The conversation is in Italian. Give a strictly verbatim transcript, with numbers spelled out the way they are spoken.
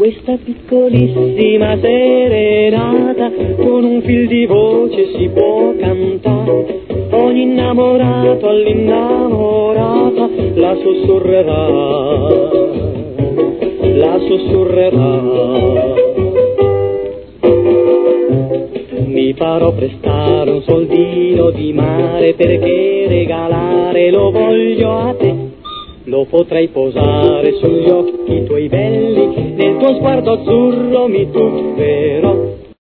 Questa piccolissima serenata con un fil di voce si può cantare, ogni innamorato all'innamorata la sussurrerà, la sussurrerà. Mi farò prestare un soldino di mare perché regalare lo voglio a te. Lo potrai posare sugli occhi tuoi belli, nel tuo sguardo azzurro mi tufferò.